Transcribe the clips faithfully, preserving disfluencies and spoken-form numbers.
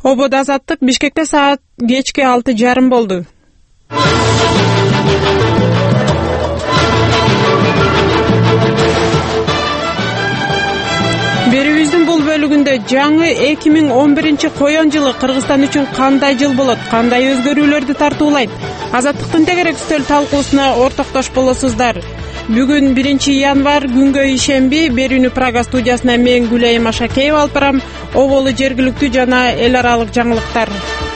Ободо Азаттык. Бишкекте саат кечки алты жарым болду. Берүүбүздүн бул бөлүгүндө жаңы эки миң он биринчи коен жылы Кыргызстан үчүн кандай жыл болот, кандай өзгөрүүлөрдү тартуулайт? Азаттыктын тегерек үстөл талкуусуна ортоктош болосуздар. Бүгүн биринчи январь, күнгө ишемби. Берүүнү Прага студиясына мен Гүлайым Ашакеева алып барам. Оболу жергиликтүү жана эл аралык жаңылыктар.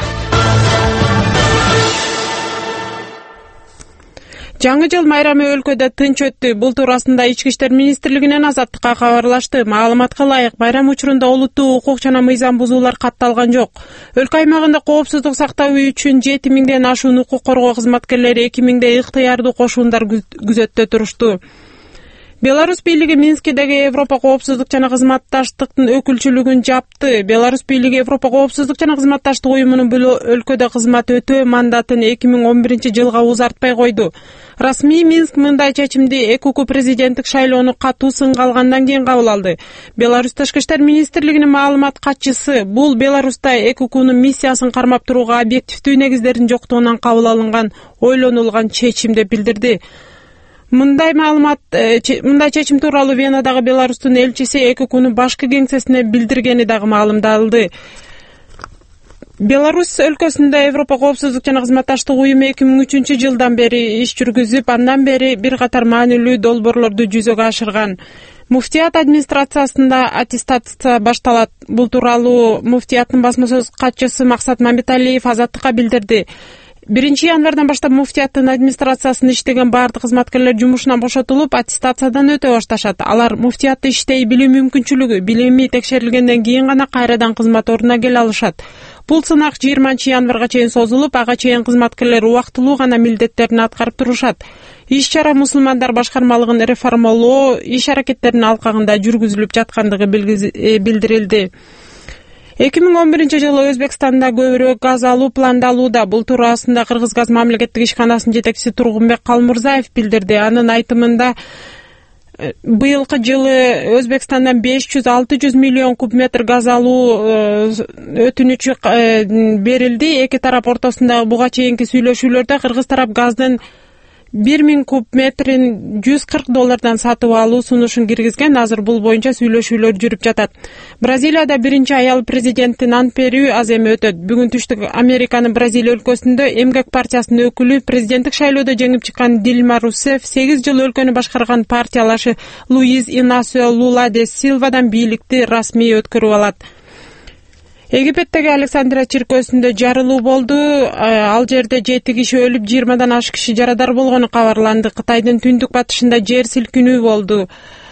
Жаңы жыл майрамы өлкөдө тынч өттү. Бул туурасында Ички иштер министрлигинен Азаттыкка кабарлашты. Маалыматка ылайык, байрам учурунда олуттуу укук жана мыйзам бузуулар катталган жок. Өлкө аймагында коопсуздук сактоо үчүн жети миңден ашуун укук коргоо кызматкерлери эки миңдей ыктыярдуу кошуундар күзөттө турушту. Беларусь бийлиги Минскидеги Европа коопсуздук жана кызматташтыктын өкүлчүлүгүн жапты. Беларусь бийлиги Европа коопсуздук жана кызматташтык уюмунун бул өлкөдө кызмат өтөө мандатын эки миң он биринчи жылга узартпай койду. Расмий Минск мындай чечимди эки уку президенттик шайлоону катуу сынга алгандан кийин кабыл алды. Беларусь тышкы иштер министрлигинин маалымат катчысы бул Беларуста эки укунун миссиясын кармап турууга объективдүү негиздердин жоктугунан кабыл алынган ойлонулган чечим деп билдирди. Мындай маалымат, мындай чечим тууралуу Венадагы Беларустун элчиси эки укунун башкы кеңсесине билдиргени дагы маалымдалды. Беларусь өлкөсүндө Европа коопсуздук жана кызматташтык уюму эки миң үчүнчү жылдан бери иш жүргүзүп, андан бери бир катар маанилүү долбоорлорду жүзөгө ашырган. Муфтият администрациясында аттестация башталат. Бул тууралуу Муфтияттын басма сөз катчысы Максат Мамбеталиев Азаттыкка билдирди. биринчи январдан баштап Муфтияттын администрациясында иштеген бардык кызматкерлер жумушунан бошотулуп, аттестациядан өтө башташат. Алар муфтиятта иштей билүү мүмкүнчүлүгү, билими текшерилгенден кийин гана кайрадан кызмат ордуна келе алышат. Бул сынак жыйырманчы январга чейин созулуп, ага чейин кызматкерлер убактылуу гана милдеттерин аткарып турушат. Иш-чара мусулмандар башкармалыгын реформалоо иш-аракеттеринин алкагында жүргүзүлүп жаткандыгы билдирилди. эки миң он биринчи жылы Өзбекстанда көбүрөөк газ алуу пландалууда. Бул туурасында Кыргызгаз мамлекеттик ишканасынын жетекчиси Тургунбек Калмурзаев билдирди. Анын айтымында быйылкы жылы Өзбекстандан беш жүз алты жүз миллион куб метр газ алуу өтүнүчү берилди. Эки тарап ортосундагы буга чейинки сүйлөшүүлөрдө Кыргыз тарап газдын бир миң куб метрин жүз кырк доллардан сатып алуу сунушун киргизген. Азыр бул боюнча сүйлөшүүлөр жүрүп жатат. Бразилияда биринчи аял президенттин ант берүү аз эми өтөт. Бүгүн түштүк Американын Бразилия өлкөсүндө Эмгек партиясынын өкүлү, президенттик шайлоодо жеңип чыккан Дилма Русеф сегиз жыл өлкөнү башкарган партиялашы Луиз Инасио Лула де Силвадан бийликти расмий өткөрүп алат. Египеттеги Александрия чиркөөсүндө жарылуу болду. Ал жерде жети киши өлүп, жыйырмадан ашык киши жарадар болгону кабарланды. Кытайдын түндүк батышында жер силкинүү болду.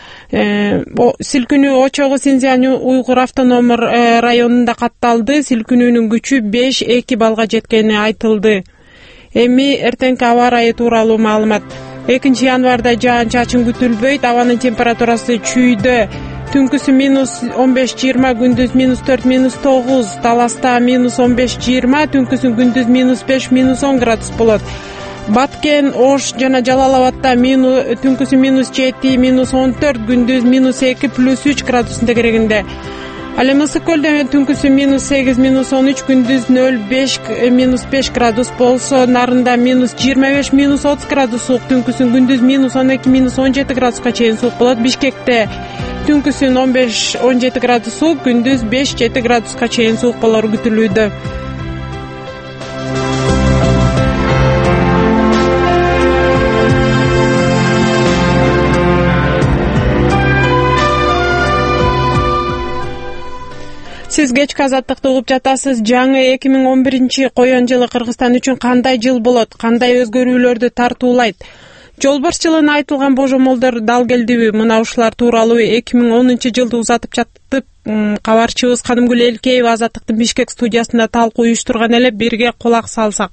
Силкинүү очогу Синьцзянь уйгур автономдук районунда катталды. Силкинүүнүн күчү беш эки балга жеткени айтылды. Эми эртеңки аба ырайы тууралуу маалымат. экинчи январда жаан-чачын күтүлбөйт. Абанын температурасы чүйдө түнкүсү минус он беш жыйырма, күндүз минус төрт минус тогуз, Таласта минус он беш жыйырма, түнкүсү күндүз минус беш минус он градус болот. Баткен, Ош жана Жалал-Абадта түнкүсү минус жети минус он төрт, күндүз минус эки плюс үч градустун тегерегинде. Ал эми Ысык көлдө түнкүсү минус сегиз минус он үч, күндүз нөл беш минус беш градус болсо, Нарында минус жыйырма беш минус отуз градус суук, түнкүсүн күндүз минус он эки минус он жети градуска чейин суук болот. Бишкекте түнкүсүн он беш он жети градус суук, күндүз беш жети градуска чейин суук болору күтүлүүдө. Сиз кечки Азаттыкты угуп жатасыз. Жаңы эки миң он биринчи коен жылы Кыргызстан үчүн кандай жыл болот, кандай өзгөрүүлөрдү тартуулайт? Жолбарс жылына айтылган божомолдор дал келдиби? Мына ушулар тууралуу эки миң онунчу жылды узатып жатып, кабарчыбыз Кадымгүл Элкеева Азаттыктын Бишкек студиясында талкуу уюштурган эле, бирге кулак салсак.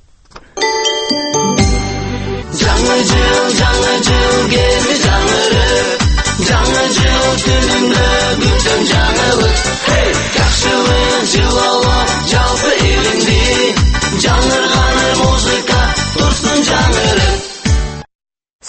Жаңы жыл, жаңы жыл келди жаңырып, жаңы жыл түнүндө күтөм жаңылык. Жакшылык жылалап жалпы элимди, жаңырганы музыка турсун жаңырып.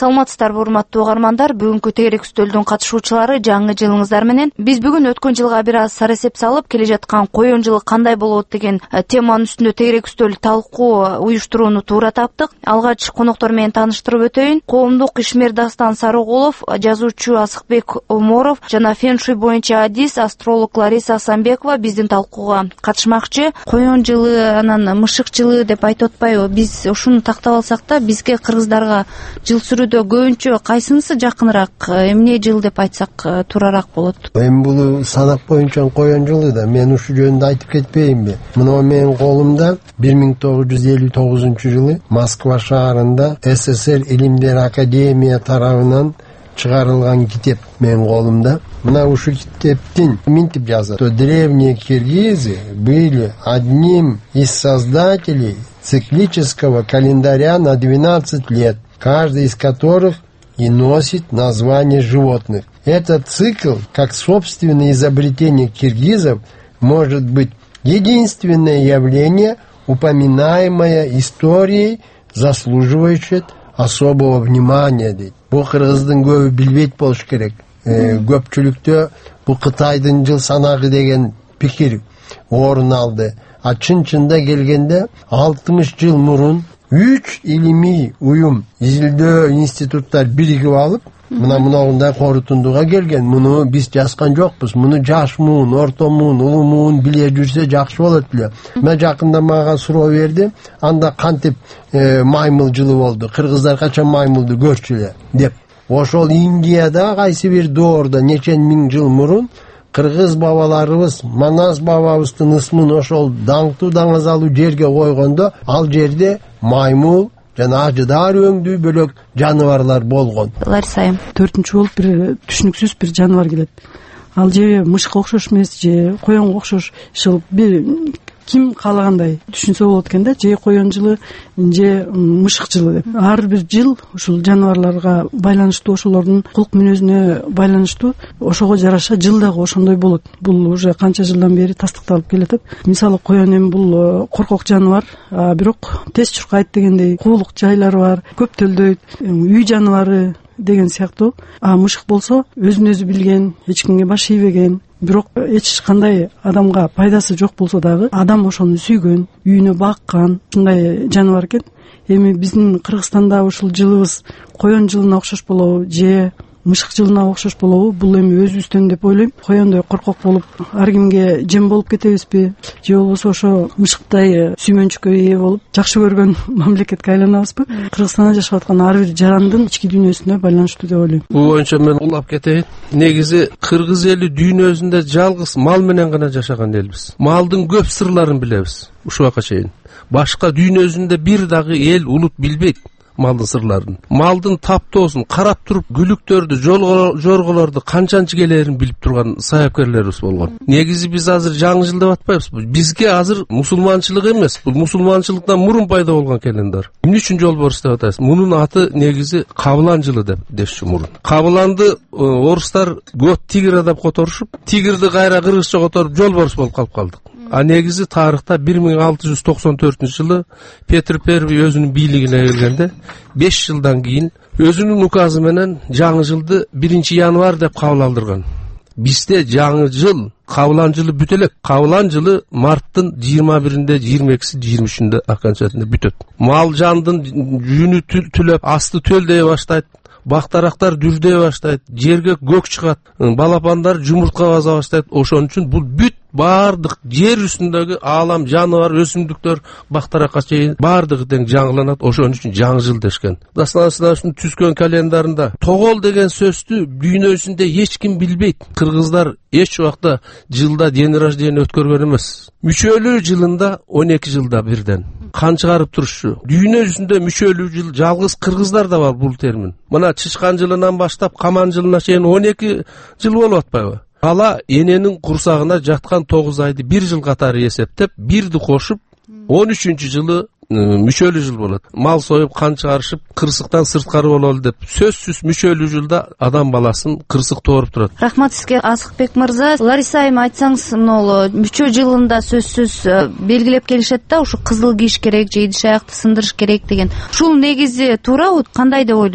Саламатсыздарбы урматтуу угармандар, бүгүнкү тегерек үстөлдүн катышуучулары жаңы жылыңыздар менен. Биз бүгүн өткөн жылга бир аз сар эсеп салып, келе жаткан коен жылы кандай болот деген теманын үстүндө тегерек үстөл талкуу уюштурууну туура таптык. Алгач коноктор менен тааныштырып өтөйүн. Коомдук ишмер Дастан Сарыгулов, жазуучу Асыкбек Оморов жана фэншуй боюнча адис астролог Лариса Асанбекова биздин талкууга катышмакчы. Коен жылы анан мышык жылы деп айтып атпайбы? Биз ушуну тактап алсак да, бизге кыргыздарга жыл сүрүүдө көбүнчө кайсынысы жакыныраак, эмне жыл деп айтсак туурараак болот? Эми бул санак боюнча коен жылы да, мен ушу жөнүндө айтып кетпейинби? Мына менин колумда бир миң тогуз жүз элүү тогузунчу жылы Москва шаарында СССР Илимдер Академия тарабынан чыгарылган китеп менин колумда. Мына ушу китептин минтип жазат: древние киргизы были одним из создателей циклического календаря на двенадцать лет, каждый из которых и носит название животных. Этот цикл, как собственное изобретение киргизов, может быть единственное явление, упоминаемое историей, заслуживающее особого внимания. Бу кыргыздын көбү билбейт болуш керек. Көпчүлүктө бул Кытайдын жыл санагы деген пикир орун алды. А чын-чында келгенде алтымыш жыл мурун үч илимий уюм, изилдөө институттар биригип алып, мына мындай корутундуга келген. Муну биз жазган жокпуз. Муну жаш муун, орто муун, улуу муун биле жүрсө жакшы болот эле. Мен жакында мага суроо берди. Анда кантип маймыл жылы болду? Кыргыздар качан маймылды көрчүлөр деп. Ошол Индияда кайсы бир доордо нечен миң жыл мурун кыргыз бабаларыбыз Манас бабабыздын ысмын ошол даңктуу даңазалуу жерге койгондо, ал жерде маймыл жана ажыдар өңдүү бөлөк жаныбарлар болгон. Ларисайым, төртүнчү болуп бир түшүнүксүз бир жаныбар келет. Ал же мышыкка окшош эмес, же коенго окшош, ушул бир ким каалагандай түшүнсө болот экен да, же коен жылы, же мышык жылы деп. Ар бир жыл ушул жаныбарларга байланыштуу, ошолордун кулк мүнөзүнө байланыштуу, ошого жараша жыл дагы ошондой болот. Бул уже канча жылдан бери тастыкталып келатат. Мисалы коен эми бул коркок жаныбар, бирок тез чуркайт дегендей, куулук жайлары бар, көп төлдөйт, үй жаныбары деген сыяктуу. А мышык болсо өзүн өзү билген, эч кимге баш ийбеген, бирок эч кандай адамга пайдасы жок болсо дагы адам ошону сүйгөн, үйүнө баккан ушундай жаныбар экен. Эми биздин Кыргызстанда ушул жылыбыз коен жылына окшош болобу, же мышык жылына окшош болобу? Бул эми өзүбүздөн деп ойлойм. Коендой коркок болуп, ар кимге жем болуп кетебизби? Же болбосо ошо мышыктай сүймөнчүккө ээ болуп, жакшы көргөн мамлекетке айланабызбы? Кыргызстанда жашап аткан ар бир жарандын ички дүйнөсүнө байланыштуу деп ойлойм. Бул боюнча мен улап кетейин. Негизи кыргыз эли дүйнөсүндө жалгыз мал менен гана жашаган элбиз. Малдын көп сырларын билебиз ушуга чейин. Башка дүйнөсүндө бир дагы эл улут билбейт малдын сырларын. Малдын таптоосун карап туруп, күлүктөрдү, жорголорду канчанчы келерин билип турган саяпкерлерибиз болгон. Негизи биз азыр жаңы жыл деп атпайбыз. Бизге азыр мусулманчылык эмес, бул мусулманчылыктан мурун пайда болгон календар. Эмне үчүн жолборс деп атабыз? Мунун аты негизи Кабылан жылы деп дешчү мурун. Кабыланды орустар год тигра деп которушуп, тигирди кайра кыргызча которуп жолборс болуп калып калдык. А негизи тарыхта бир миң алты жүз токсон төртүнчү жылы Петр Первый өзүнүн бийлигине келгенде беш жылдан кийин өзүнүн указы менен жаңы жылды биринчи январь деп кабыл алдырган. Бизде жаңы жыл, Кабылан жылы бүт элек. Кабылан жылы марттын жыйырма биринде, жыйырма экиси, жыйырма үчүндө аканчасында бүтөт. Мал жандын жүнү түлөп, асты төлдөй баштайт. Бактарактар дүрдөй баштайт, жерге көк чыгат, балапандар жумуртка баса баштайт. Ошон үчүн бул бүт бардык жер үстүндөгү аалам, жаныбар, өсүмдүктөр, бактаракка чейин бардыгы тең жаңыланат. Ошон үчүн жаңы жыл дешкен. Дастан Сарыгуловдун түзгөн календарында тогол деген сөздү дүйнөсүндө эч ким билбейт. Кыргыздар эч убакта жылда день рождения өткөргөн эмес. Мүчөлүү жылында он эки жылда бирден кан чыгарып турушчу. Дүйнө жүзүндө мүчөлүү жыл жалгыз кыргыздарда бар бул термин. Мына чычкан жылынан баштап каман жылына чейин он эки жыл болуп атпайбы? Ала эненин курсагына жаткан тогуз айды бир жыл катары эсептеп, бирди кошуп он үчүнчү жылы мүчөлүү жыл болот. Мал союп, кан чыгарышып, кырсыктан сырткары бололу деп сөзсүз мүчөлүү жылда адам баласын кырсык тооруп турат. Рахмат сизге Асыкбек мырза. Лариса айым, айтсаңыз, могу мүчө жылында сөзсүз белгилеп келишет да, ушу кызыл кийиш керек же идиш аякты сындырыш керек деген. Ушул негизи туурабы, кандай деп ойлойсуз?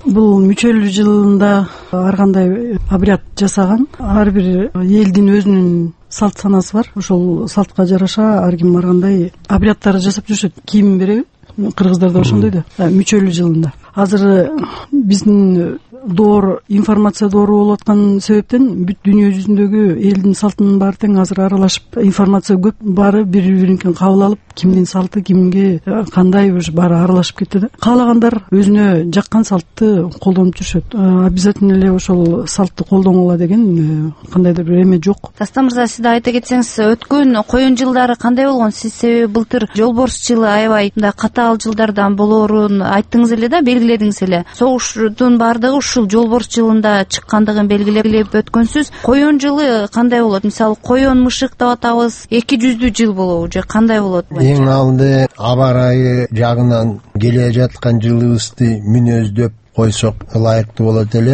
бул мүчөлүү жылында ар кандай обряд жасаган, ар бир элдин өзүнүн салт санасы бар. Ошол салтка жараша ар ким ар кандай обрядтарды жасап жүрүшөт. Кийим береби? Кыргыздарда ошондой да, мүчөлүү жылында. Азыр биздин доор информация доору болуп аткан себептен бүт дүйнө жүзүндөгү элдин салтынын баары тең азыр аралашып, информация көп, баары бири биринкин кабыл алып, кимдин салты кимге кандай уж баары аралашып кетти да. Каалагандар өзүнө жаккан салтты колдонуп жүрүшөт. Обязательно эле ошол салтты колдонгула деген кандайдыр бир эме жок. Дастан мырза, сиз да айта кетсеңиз, өткөн коюн жылдары кандай болгон? Сиз себеби былтыр жолборс жылы аябай мындай катаал жылдардан болоорун айттыңыз эле да, белгиледиңиз эле. Согуштун баардыгы ушул жолборс жылында чыккандыгын белгилеп өткөнсүз. Коюн жылы кандай болот? Мисалы, коюн мышык деп атабыз, эки жүздүү жыл болобу же кандай болот? Эң алды аба ырайы жагынан келе жаткан жылыбызды мүнөздөп койсок ылайыктуу болот эле.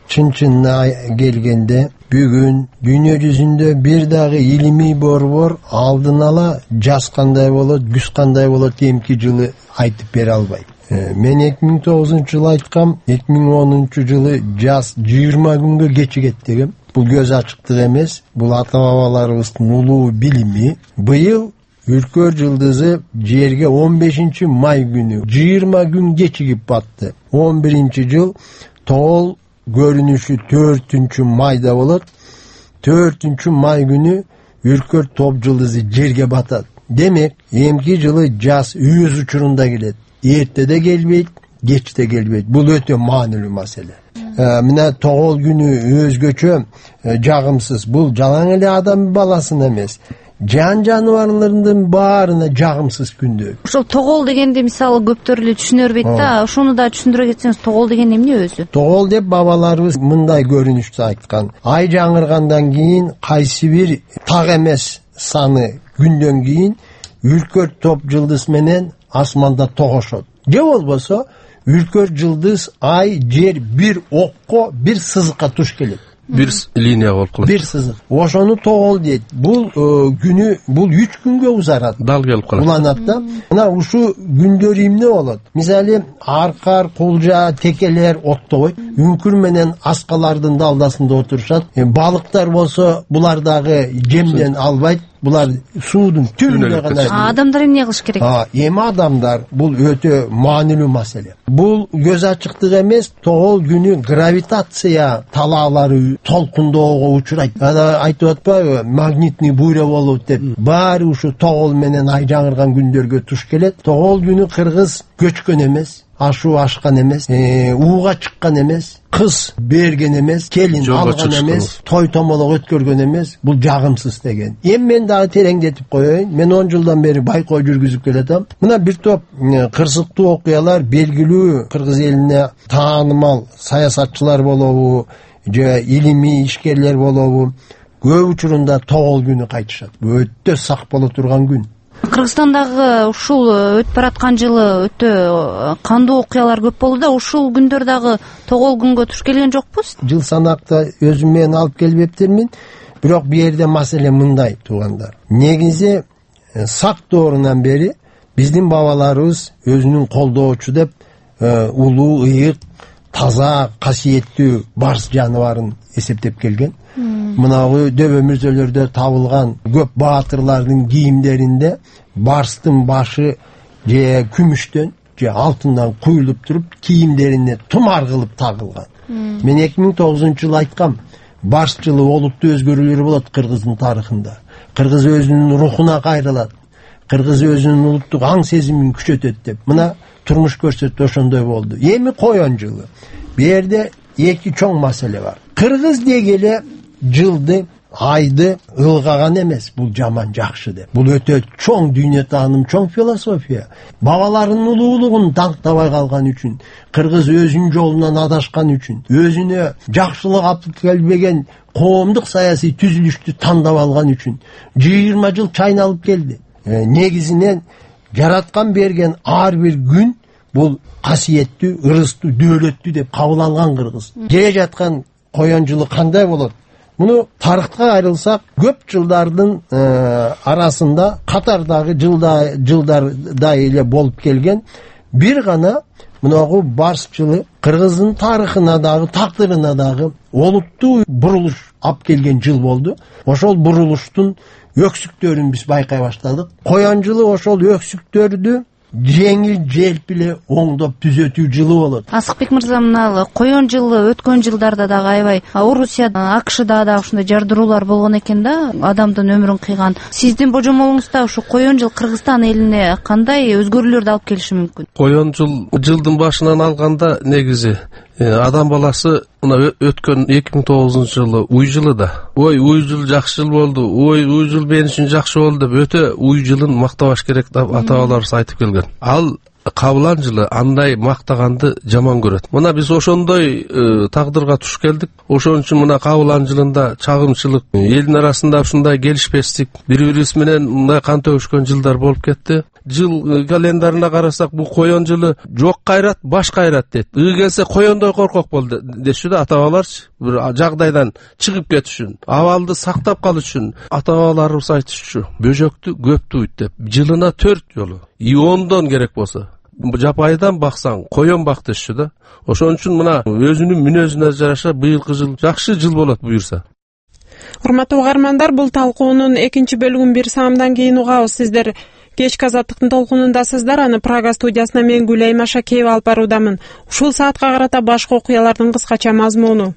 Чын-чынына келгенде бүгүн дүйнө жүзүндө бир дагы илимий борбор алдын ала жаз кандай болот, күз кандай болот эмки жылы айтып бере албайт. Мен эки миң тогузунчу жылы айткам, эки миң онунчу жылы жаз жыйырма күнгө кечигет дегем. Бул көз ачыктык эмес, бул ата бабаларыбыздын улуу билими. Быйыл Үркөр жылдызы жерге он бешинчи май күнү жыйырма күн кечигип батты. он биринчи жыл тоол көрүнүшү төртүнчү майда болот. төртүнчү май күнү Үркөр топ жылдызы жерге батат. Демек, эмки жылы жаз өз учурунда келет. Эртеде келбейт, кечте келбейт. Бул өтө маанилүү маселе. Мына тоол күнү өзгөчө жагымсыз. Бул жалаң эле адам баласына эмес, жан жаныбарлардын баарына жагымсыз күндө. Ошол тоол дегенди мисалы көптөр эле түшүнөрбөйт да, ошону да түшүндүрө кетсеңиз, тоол деген эмне өзү? Тоол деп бабаларыбыз мындай көрүнүштү айткан. Ай жаңыргандан кийин кайсы бир так эмес саны күндөн кийин Үркөр топ жылдыз менен асманда тогошот. Же болбосо Үркөр жылдыз, ай, жер бир окко, бир сызыкка туш келет. Бир линия болуп калат. Бир сызык. Ошону тоол дейт. Бул күнү, бул үч күнгө узарат. Дал келип калат. Уланат да. Мына ушу күндөр эмне болот? Мисалы, аркар, кулжа, текелер оттобойт. Үңкүр менен аскалардын далдасында отурушат. Балыктар болсо, булар дагы жемден албайт. Булар суудун түбүндө гана. Адамдар эмне кылыш керек? Эми адамдар, бул өтө маанилүү маселе. Бул көз ачыктык эмес, тоол күнү гравитация талаалары толкундоого учурайт. Ана айтып атпайбы, магнитный буря болот деп. Баары ушу тоол менен ай жаңырган күндөргө туш келет. Тоол күнү кыргыз көчкөн эмес, ашуу ашкан эмес, ууга чыккан эмес, кыз берген эмес, келин алган эмес, той томолок өткөргөн эмес. Бул жагымсыз деген. Эми мен дагы тереңдетип коеюн. Мен он жылдан бери байкоо жүргүзүп келатам. Мына бир топ кырсыктуу окуялар белгилүү кыргыз элине таанымал саясатчылар болобу, же илимий ишкерлер болобу, көп учурунда тоол күнү кайтышат. Өтө сак боло турган күн. Кыргызстандагы ушул өтүп бараткан жылы өтө кандуу окуялар көп болду да, ушул күндөр дагы тоол күнгө туш келген жокпу? Жыл санакта өзүм менен алып келбептермин, бирок бу жерде маселе мындай туугандар. Негизи сак доорунан бери биздин бабаларыбыз өзүнүн колдоочу деп улуу, ыйык, таза, касиеттүү барс жаныбарын эсептеп келген. Мынагы дөбө мүрзөлөрдө табылган көп баатырлардын кийимдеринде барстын башы же күмүштөн же алтындан куюлуп туруп, кийимдерине тумар кылып тагылган. Мен эки миң тогузунчу жылы айткам, барс жылы олуттуу өзгөрүүлөр болот кыргыздын тарыхында. Кыргыз өзүнүн рухуна кайрылат. Кыргыз өзүнүн улуттук аң сезимин күчөтөт деп. Мына турмуш көрсөттү, ошондой болду. Эми коюн жылы. Бу жерде эки чоң маселе бар. Кыргыз дегеле жылды, айды ылгаган эмес, бул жаман жакшы деп. Бул өтө чоң дүйнө тааным, чоң философия. Бабаларынын улуулугун даңктабай калган үчүн, кыргыз өзүнүн жолунан адашкан үчүн, өзүнө жакшылык алып келбеген коомдук саясий түзүлүштү тандап алган үчүн жыйырма жыл чайналып келди. Негизинен жараткан берген ар бир күн бул касиеттүү, ырыстуу, дөөлөттүү деп кабыл алган кыргыз. Келе жаткан коюн жылы кандай болот? Муну тарыхка кайрылсак, көп жылдардын арасында катардагы жылда жылдарда эле болуп келген бир гана Мынагы барс жылы Кыргыздын тарыхына дагы, тагдырына дагы олуттуу бурулуш алып келген жыл болду. Ошол бурулуштун өксүктөрүн биз байкай баштадык. Коян жылы ошол өксүктөрдү жеңил желп эле оңдоп түзөтүү жылы болот. Асыкбек мырза, мына коян жылы өткөн жылдарда дагы аябай Орусияда, АКШда дагы ушундай жардыруулар болгон экен да, адамдын өмүрүн кыйган. Сиздин божомолуңузда ушу коян жыл Кыргызстан элине кандай өзгөрүүлөрдү алып келиши мүмкүн? Коян жыл жылдын башынан алганда негизи адам баласы мына өткөн эки миң тогузунчу жылы уй жылы да, ой уй жыл жакшы жыл болду, ой уй жыл мен үчүн жакшы болду деп өтө уй жылын мактабаш керек деп ата-бабаларыбыз айтып келген. Ал кабылан жылы андай мактаганды жаман көрөт. Мына биз ошондой тагдырга туш келдик. Ошон үчүн мына кабылан жылында чагымчылык, элдин арасында ушундай келишпестик, бири-бирибиз менен мындай кан төгүшкөн жылдар болуп кетти. Жыл календарына карасак, бул коян жылы жок кайрат, баш кайрат дейт. Ыы келсе кояндой коркок бол дешү да ата-бабаларчы. Бир жагдайдан чыгып кетиш үчүн, абалды сактап калыш үчүн ата-бабаларыбыз айтышчу. Бөжөктү көп туйт деп, жылына төрт жолу, и ондон керек болсо жапайдан баксаң, коян бак дешчү да. Ошон үчүн мына өзүнүн мүнөзүнө жараша быйылкы жыл жакшы жыл болот буюрса. Урматтуу угармандар, бул талкуунун экинчи бөлүгүн бир саамдан кийин угабыз. Сиздер кечки азаттыктын толкунундасыздар. Аны Прага студиясына мен Гүлайма Шакеева алып баруудамын. Ушул саатка карата башка окуялардын кыскача мазмуну.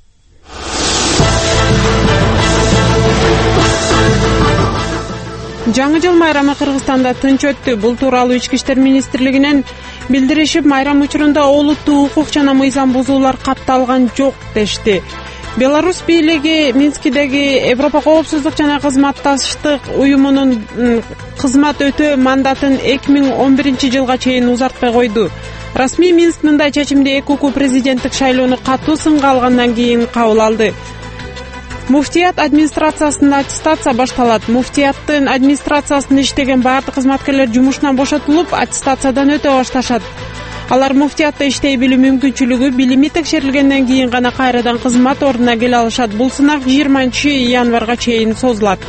Жаңы жыл майрамы Кыргызстанда тынч өттү. Бул тууралуу Ички иштер министрлигинен билдиришип, майрам учурунда олуттуу укук жана мыйзам бузуулар катталган жок дешти. Беларусь бийлиги Минскидеги Европа коопсуздук жана кызматташтык уюмунун кызмат өтөө мандатын эки миң он биринчи жылга чейин узартпай койду. Расмий Минск мындай чечимди эки уку президенттик шайлоону катуу сынга алгандан кийин кабыл алды. Муфтият администрациясында аттестация башталат. Муфтияттын администрациясында иштеген баардык кызматкерлер жумушунан бошотулуп, аттестациядан өтө башташат. Алар муфтиятта иштей билүү мүмкүнчүлүгү билими текшерилгенден кийин гана кайрадан кызмат ордуна келе алышат. Бул сынак жыйырманчы январга чейин созулат.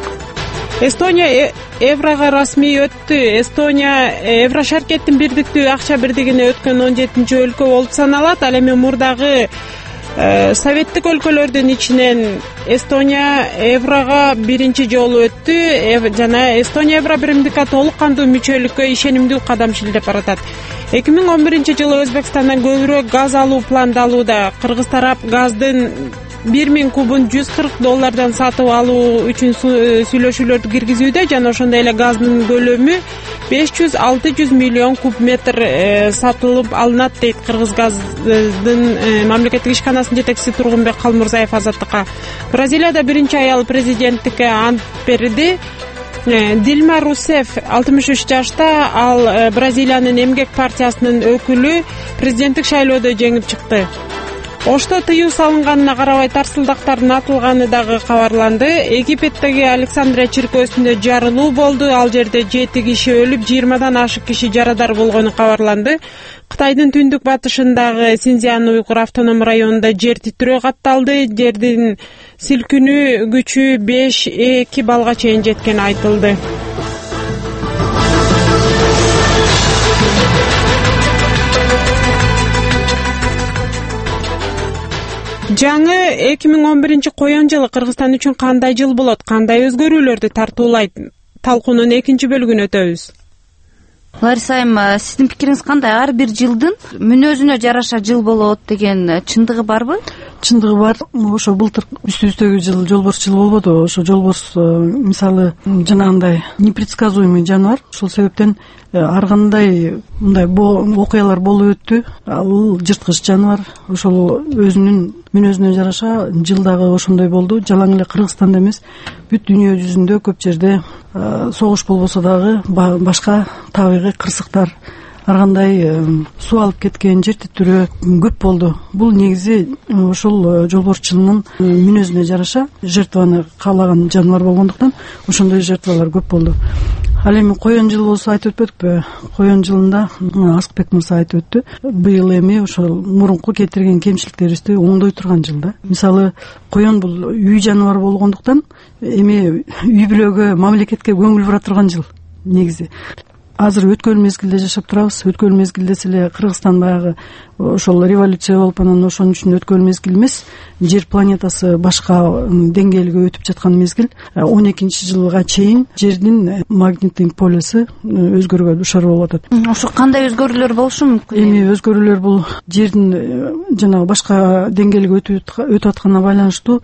Эстония еврого расмий өттү. Эстония евро шаркеттин бирдиктүү акча бирдигине өткөн он жетинчи өлкө болуп саналат. Ал эми мурдагы советтик өлкөлөрдүн ичинен Эстония еврого биринчи жолу өттү жана Эстония евро биримдикке толук кандуу мүчөлүккө ишенимдүү кадам шилдеп баратат. эки миң он биринчи жылы Өзбекстандан көбүрөөк газ алуу пландалууда. Кыргыз тарап газдын бир миң кубун жүз кырк доллардан сатып алуу үчүн сүйлөшүүлөрдү киргизүүдө жана ошондой эле газдын көлөмү беш жүз алты жүз миллион куб метр сатылып алынат дейт Кыргыз газдын мамлекеттик ишканасынын жетекчиси Тургунбек Калмурзаев Азаттыкка. Бразилияда биринчи аял президенттикке ант берди. Дилма Русеф алтымыш үч жашта, ал Бразилиянын Эмгек партиясынын өкүлү, президенттик шайлоодо жеңип чыкты. Ошто тыюу салынганына карабай тарсылдактардын атылганы дагы кабарланды. Египеттеги Александрия чиркөөсүндө жарылуу болду. Ал жерде жети киши өлүп, жыйырмадан ашык киши жарадар болгону кабарланды. Кытайдын түндүк батышындагы Синьцзян уйгур автоном районунда жер титирөө катталды. Жердин силкинүү күчү беш эки балга чейин жеткени айтылды. Жаңы эки миң он биринчи коян жылы Кыргызстан үчүн кандай жыл болот, кандай өзгөрүүлөрдү тартуулайт? Талкуунун экинчи бөлүгүн өтөбүз. Лариса айым, сиздин пикириңиз кандай? Ар бир жылдын мүнөзүнө жараша жыл болот деген чындыгы барбы? Чындыгы бар. Ошо былтыр үстүбүздөгү жыл жолборс жыл болбоду. Ошо жолборс мисалы жанагындай непредсказуемый жаныбар. Ошол себептен ар кандай мындай окуялар болуп өттү. Ал жырткыч жаныбар. Ошол өзүнүн мүнөзүнө жараша жылдагы ошондой болду. Жалаң эле Кыргызстанда эмес, бүт дүйнө жүзүндө көп жерде согуш болбосо дагы башка табигый кырсыктар, ар кандай суу алып кеткен, жер титирөө көп болду. Бул негизи ошол жолборс жылынын мүнөзүнө жараша жертваны каалаган жаныбар болгондуктан ошондой жертвалар көп болду. Ал эми коян жылы болсо айтып өтпөдүкпү? Коян жылында Асыкбек мырза айтып өттү. Быйыл эми ошол мурунку кетирген кемчиликтерибизди оңдой турган жыл да. Мисалы, коян бул үй жаныбары болгондуктан эми үй бүлөгө, мамлекетке көңүл бура турган жыл негизи. азыр өткөн мезгилде жашап турабыз. Өткөн мезгилде эле Кыргызстан баягы ошол революция болуп анан ошон үчүн өткөн мезгил эмес, жер планетасы башка деңгээлге өтүп жаткан мезгил. он экинчи жылга чейин жердин магнитный полюсу өзгөрүүгө душар болуп атат. Ошо кандай өзгөрүүлөр болушу мүмкүн? Эми өзгөрүүлөр бул жердин жанагы башка деңгээлге өтүп атканына байланыштуу.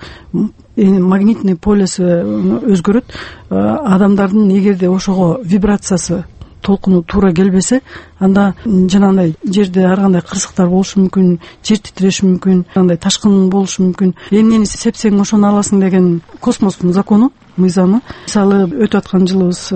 Магнитный полюсу өзгөрөт. Адамдардын эгерде ошого вибрациясы толкуну туура келбесе, анда жанагындай жерде ар кандай кырсыктар болушу мүмкүн, жер титиреши мүмкүн, андай ташкын болушу мүмкүн. Эмнени сепсең ошону аласың деген космостун закону, мыйзамы. Мисалы, өтүп аткан жылыбыз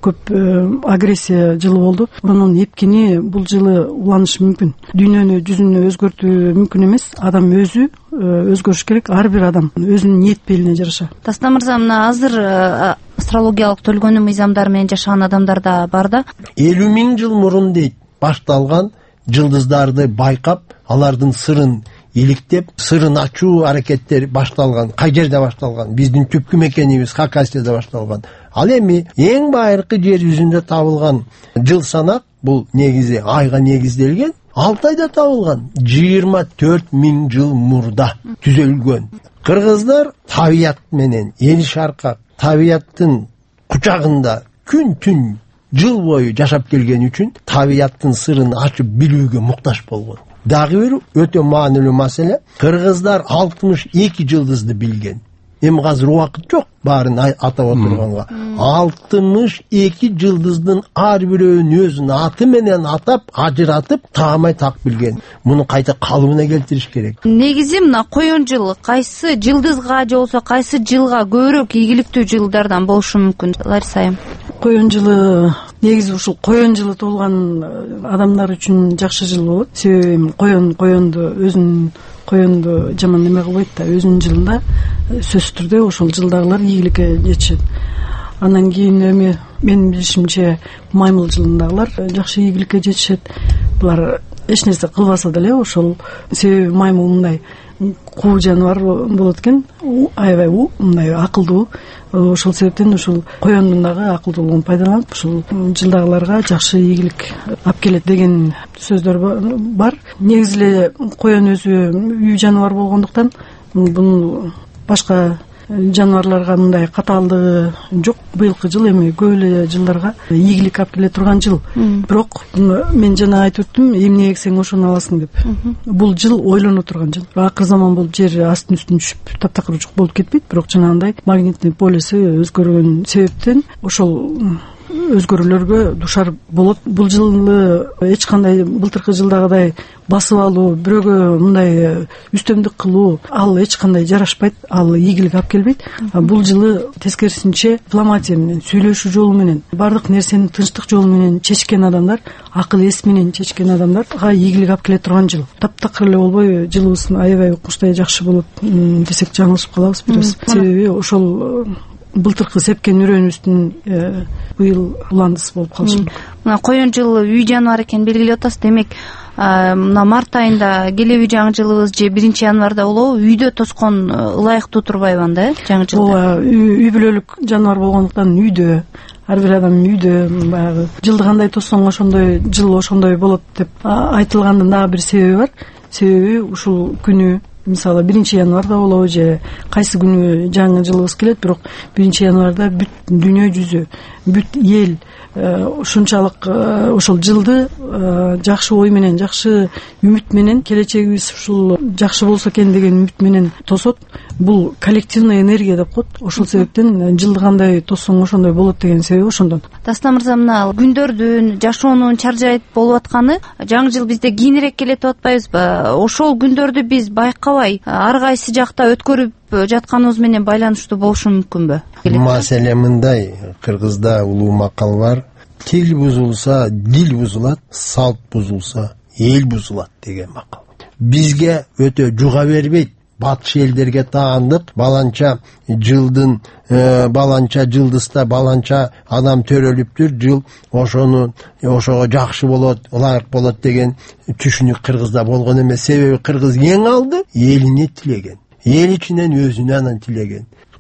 көп агрессия жылы болду. Анын эпкини бул жылы уланышы мүмкүн. Дүйнөнү жүзүнө өзгөртүү мүмкүн эмес. Адам өзү өзгөрүш керек. Ар бир адам өзүнүн ниет пейилине жараша. Дастан мырза, мына азыр астрологиялык төлгөнү мыйзамдар менен жашаган адамдар да бар да. элүү миң жыл мурун дейт башталган жылдыздарды байкап, алардын сырын иликтеп, сырын ачуу аракеттери башталган. Кай жерде башталган? Биздин түпкү мекенибиз Хакасияда башталган. Ал эми эң байыркы жер жүзүндө табылган жыл санак бул негизи айга негизделген. Алтайда табылган жыйырма төрт миң жыл мурда түзөлгөн. Кыргыздар табият менен эл шаркак, табияттын кучагында күн-түн жыл бою жашап келген үчүн табияттын сырын ачып билүүгө муктаж болгон. Дагы бир өтө маанилүү маселе, кыргыздар алтымыш эки жылдызды билген. Эми азыр убакыт жок баарын атап отурганга. алтымыш эки жылдыздын ар бирөөнүн өзүнүн аты менен атап, ажыратып, таамай так билген. Муну кайта калыбына келтириш керек. Негизи мына коён жылы кайсы жылдызга же болбосо кайсы жылга көбүрөөк ийгиликтүү жылдардан болушу мүмкүн? Лариса айым. Коён жылы негизи ушул коён жылы туулган адамдар үчүн жакшы жыл болот. Себеби коён коёнду өзүнүн коёнду жаман неме кылбайт да, өзүнүн жылында сөзсүз түрдө ошол жылдагылар ийгиликке жетишет. Андан кийин эми менин билишимче маймыл жылындагылар жакшы ийгиликке жетишет. Булар эч нерсе кылбаса деле ошол, себеби маймыл мындай куу жаныбар болот экен, аябай мындай акылдуу. Ошол себептен ушул коёндун дагы акылдуулугун пайдаланып, ушул жылдагыларга жакшы ийгилик алып келет деген сөздөр бар. Негизи эле коён өзү үй жаныбар болгондуктан бунун башка жаныбарларга мындай катаалдыгы жок. Быйылкы жыл эми көп эле жылдарга ийгилик алып келе турган жыл. Бирок мен жана айтып өттүм, эмне эксең ошону аласың деп. Бул жыл ойлоно турган жыл. Акыр заман бул жер астын үстүн түшүп таптакыр жок болуп кетпейт, бирок жанагындай магнитный полюсу өзгөргөн себептен ошол өзгөрүүлөргө душар болот. Бул жылы эч кандай былтыркы жылдагыдай басып алуу, бирөөгө мындай үстөмдүк кылуу, ал эч кандай жарашпайт, ал ийгилик алып келбейт. Бул жылы тескерисинче дипломатия менен, сүйлөшүү жолу менен, бардык нерсени тынчтык жолу менен чечкен адамдар, акыл эс менен чечкен адамдарга ийгилик алып келе турган жыл. Таптакыр эле болбой, жылыбыз аябай укмуштай жакшы болот десек жаңылышып калабыз бираз. Себеби ошол былтыркы сепкен үрөөнүбүздүн быйыл уландысы болуп калышы. Мына коён жылы үй жаныбар экенин белгилеп атасыз. Демек, мына март айында келеби жаңы жылыбыз же биринчи январда болобу, үйдө тоскон ылайыктуу турбайбы анда, жаңы жылда? Ооба, үй бүлөлүк жаныбар болгондуктан үйдө, ар бир адам үйдө баягы жылды кандай тоссоң ошондой жыл ошондой болот деп айтылгандын дагы бир себеби бар. Себеби ушул күнү мисалы биринчи январда болобу же кайсы күнү жаңы жылыбыз келет, бирок биринчи январда бүт дүйнө жүзү, бүт эл ушунчалык ошол жылды жакшы ой менен, жакшы үмүт менен, келечегибиз ушул жакшы болсо экен деген үмүт менен тосот. Бул коллективный энергия деп коет. Ошол себептен жылды кандай тоссоң ошондой болот деген себеби ошондон. Дастан мырза, мына күндөрдүн, жашоонун чаржайып болуп атканы жаңы жыл бизде кийинирээк келет деп атпайбызбы? Ошол күндөрдү биз байкабай ар кайсы жакта өткөрүп жатканыбыз менен байланыштуу болушу мүмкүнбү? Маселе мындай, кыргызда улуу макал бар. Тил бузулса, дил бузулат, салт бузулса, эл бузулат деген макал. Бизге өтө жуга бербейт. Батыш элдерге таандык, баланча жылдын баланча жылдызда баланча адам төрөлүптүр, жыл ошону ошого жакшы болот, ылайык болот деген түшүнүк кыргызда болгон эмес. Себеби кыргыз эң алды элине тилеген, эл ичинен өзүнө анан тилеген.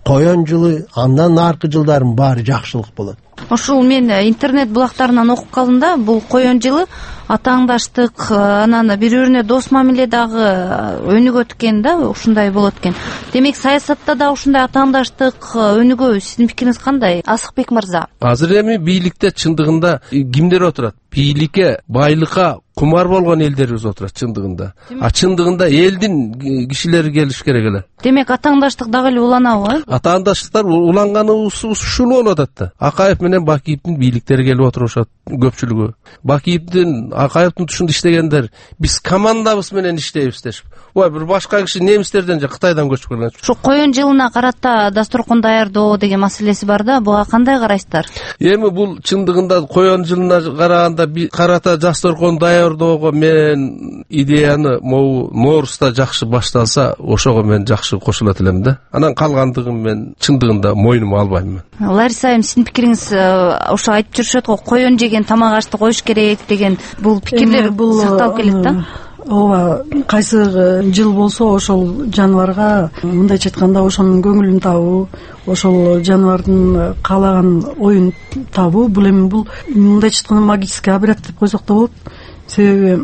коен жылы андан аркы жылдардын баары жакшылык болот. Ошол мен интернет булактарынан окуп калдым да, бул коен жылы атааңдаштык, анан бири бирине дос мамиле дагы өнүгөт экен да, ушундай болот экен. Демек саясатта да ушундай атааңдаштык өнүгөбү. Сиздин пикириңиз кандай, Асыкбек мырза? Азыр эми бийликте чындыгында кимдер отурат? Бийликке, байлыкка кумар болгон элдерибиз отурат чындыгында. А чындыгында элдин кишилери келиш керек эле. Демек атааңдаштык дагы эле уланабы? Атааңдаштыктар уланганы ушул болуп атат да. Акаев менен Бакиевдин бийликтери келип отурушат көпчүлүгү. Бакиевдин, Акаевдин тушунда иштегендер биз командабыз менен иштейбиз дешип. Ой, бир башка киши немистерден же Кытайдан көчүп келген. Ушу коен жылына карата дасторкон даярдоо деген маселеси бар да, буга кандай карайсыздар? Эми бул чындыгында коен жылына караганда карата дасторкон даярдоого мен идеяны могу Ноорузда жакшы башталса, ошого мен жакшы кошулат элем да. Анан калгандыгын мен чындыгында мойнума албайм мен. Лариса айым, сиздин пикириңиз ошо айтып жүрүшөт го, коен жеген тамак ашты коюш керек деген бул пикирлер сакталып келет да. Ооба, кайсы жыл болсо ошол жаныбарга мындайча айтканда ошонун көңүлүн табуу, ошол жаныбардын каалаган оюн табуу, бул эми бул мындайча айтканда магический обряд деп койсок да болот. Себеби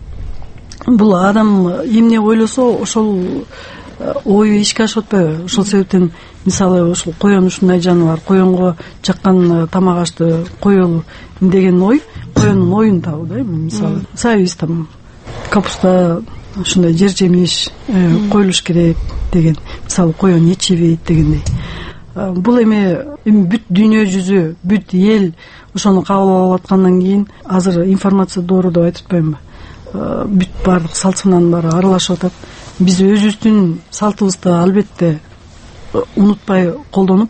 бул адам эмне ойлосо ошол ою ишке ашып атпайбы? Ошол себептен мисалы ушул коен ушундай жаныбар, коенго жаккан тамак ашты коелу деген ой, коенун оюн табуу да. Мисалы сабиз там капуста ушундай жер жемиш коюлуш керек деген, мисалы коен эч жебейт дегендей. Бул эми бүт дүйнө жүзү, бүт эл ошону кабыл алып аткандан кийин азыр информация доору деп айтып атпаймынбы? Бүт баардык салт сананын баары аралашып атат. Биз өзүбүздүн салтыбызды албетте унутпай колдонуп,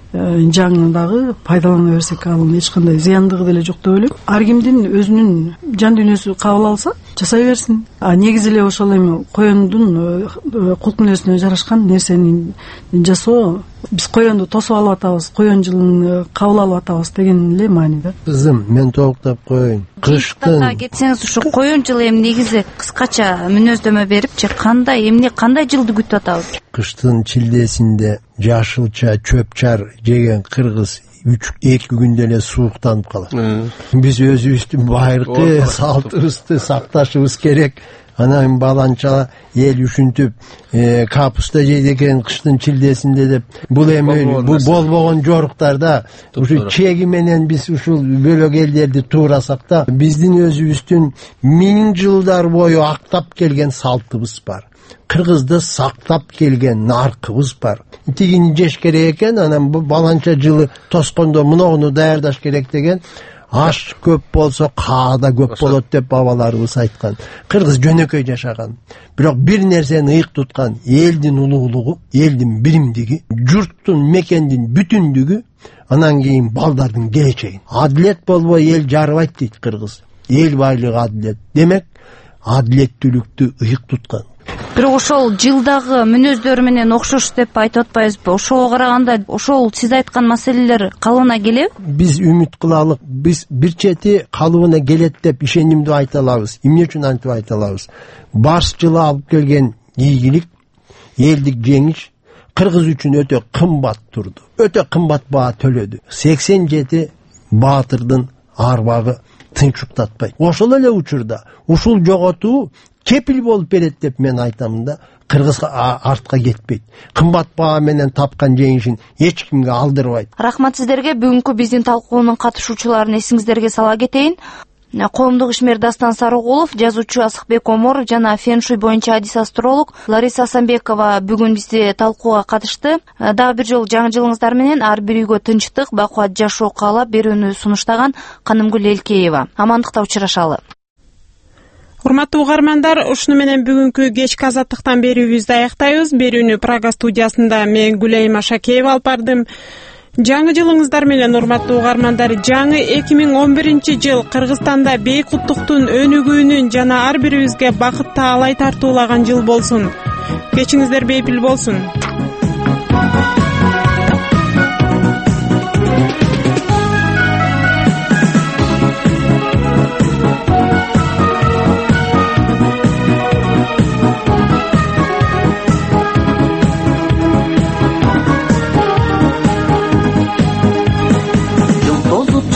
жаңы дагы пайдалана берсек, анын эч кандай зыяндыгы деле жок деп ойлойм. Ар кимдин өзүнүн жан дүйнөсү кабыл алса, жасай берсин. А негизи эле ошол эми коендун кулк мүнөзүнө жарашкан нерсени жасоо, биз коенду тосуп алып атабыз, коен жылын кабыл алып атабыз деген эле маани да. Кызым, мен толуктап коеюн. Кыштын кетсеңиз, ушу коен жылы эми негизи кыскача мүнөздөмө берипчи, кандай эмне кандай жылды күтүп атабыз? Кыштын чилдесинде жашылча чөп-чар жеген кыргыз үч эки күндө эле сууктанып калат. Биз өзүбүздүн байыркы салтыбызды сакташыбыз керек. Анан баланча эл үшүнтүп капуста жейди экен кыштын чилдесинде деп. Бул эми бул болбогон жоруктарда ушу чеги менен биз ушул бөлөк элдерди туурасак да, биздин өзүбүздүн миң жылдар бою актап келген салтыбыз бар. Кыргызды сактап келген наркыбыз бар. Тигини жеш керек экен, анан баланча жылы тоскондо мунуну даярдаш керек деген. Аш көп болсо каада көп болот деп бабаларыбыз айткан. Кыргыз жөнөкөй жашаган. Бирок бир нерсени ыйык туткан: элдин улуулугу, элдин биримдиги, журттун, мекендин бүтүндүгү, анан кийин балдардын келечеги. Адилет болбой эл жарыбайт дейт кыргыз. Эл байлыгы адилет. Демек, адилеттүүлүктү ыйык туткан. Бирок ошол жылдагы мүнөздөр менен окшош деп айтып атпайбызбы? Ошого караганда ошол сиз айткан маселелер калыбына келеби? Биз үмүт кылалык. Биз бир чети калыбына келет деп ишенимдүү айта алабыз. Эмне үчүн антип айта алабыз? Баш жылы алып келген ийгилик, элдик жеңиш кыргыз үчүн өтө кымбат турду. Өтө кымбат баа төлөдү. сексен жети баатырдын арбагы тынчуктатпайт. Ошол эле учурда ушул жоготуу кепил болуп берет деп мен айтамын да, кыргызга артка кетпейт. Кымбат баа менен тапкан жеңишин эч кимге алдырбайт. Рахмат сиздерге. Бүгүнкү биздин талкуунун катышуучуларын эсиңиздерге сала кетейин. Коомдук ишмер Дастан Сарыгулов, жазуучу Асыкбек Оморов жана феншуй боюнча адис астролог Лариса Асанбекова бүгүн бизде талкууга катышты. Дагы бир жолу жаңы жылыңыздар менен. Ар бир үйгө тынчтык, бакубат жашоо каалап берүүнү сунуштаган Канымгүл Элкеева. Амандыкта учурашалы. Урматтуу угармандар, ушуну менен бүгүнкү кечки азаттыктан берүүбүздү аяктайбыз. Берүүнү Прага студиясында мен Гүлайым Ашакеева алып бардым. Жаңы жылыңыздар менен, урматтуу угармандар. Жаңы эки миң он биринчи жыл Кыргызстанда бейкуттуктун өнүгүүнүн жана ар бирибизге бакыт таалай тартуулаган жыл болсун. Кечиңиздер бейпил болсун.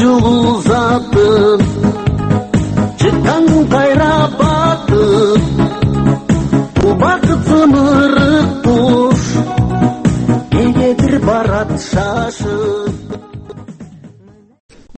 жылуу заты